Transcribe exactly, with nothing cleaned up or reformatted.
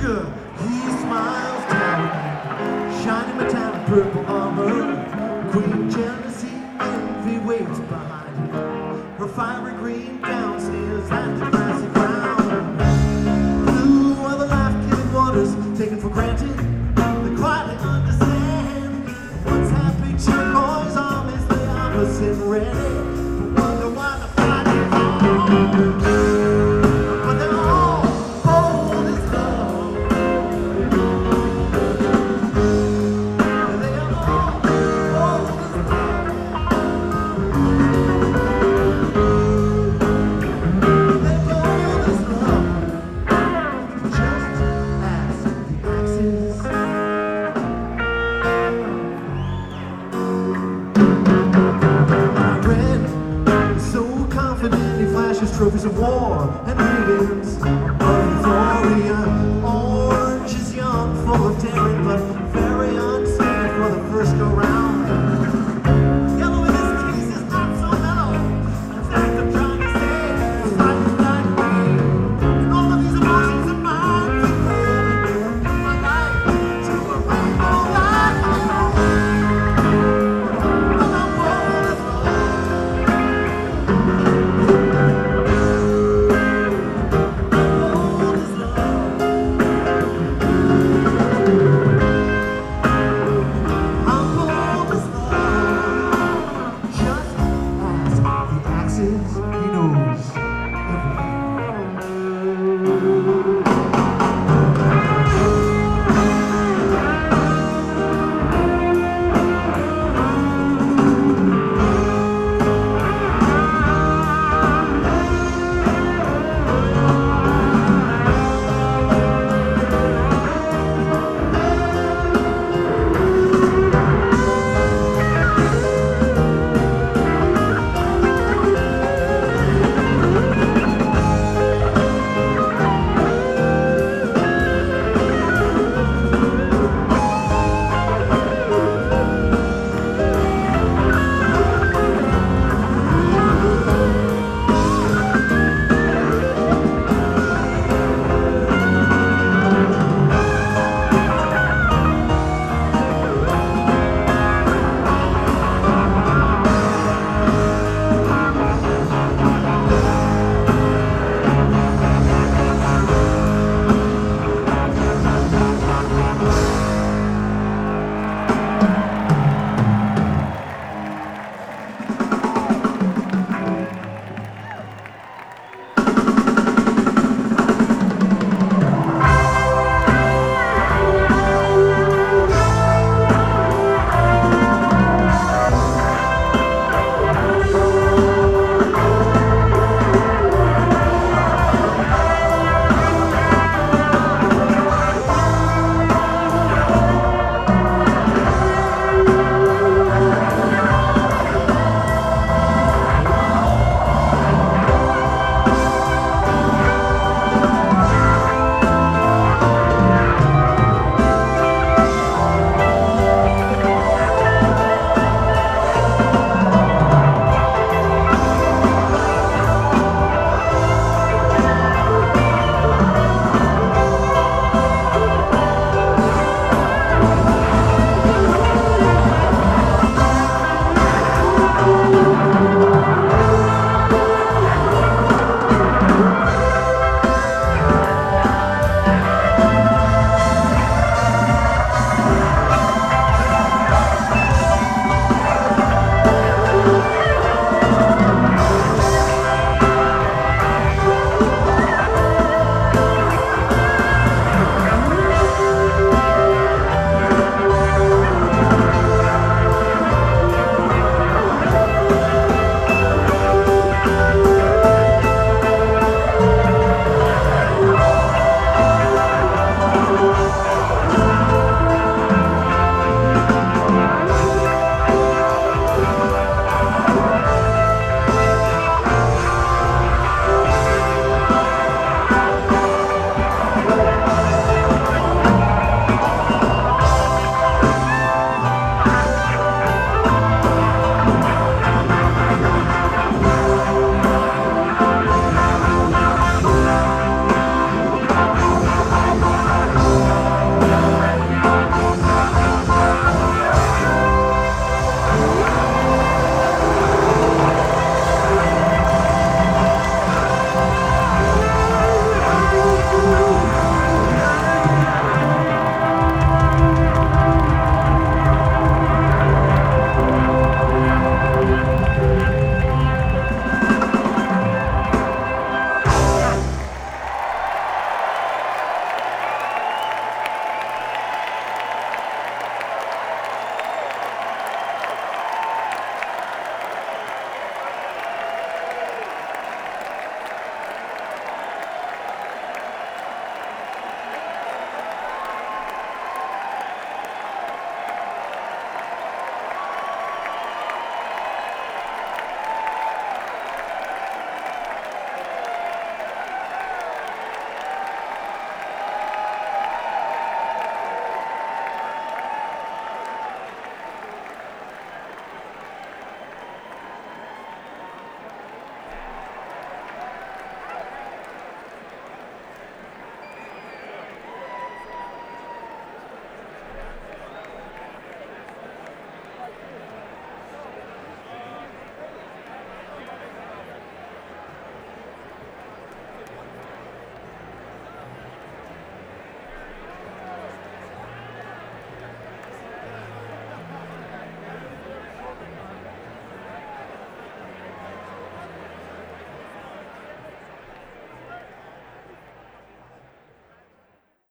sugar, he smiles down. Shiny metallic purple armor, queen jealousy, envy waits behind him. Her fiery green gown sneers at the grassy ground. Blue are the life-giving waters, taken for granted. They quietly understand. Once happy turquoise armies, the opposite ready. But wonder why the fighting on. But they're all bold as love. They are all bold as love. They're bold as love. Just as the axes. My red, so confident he flashes trophies of war.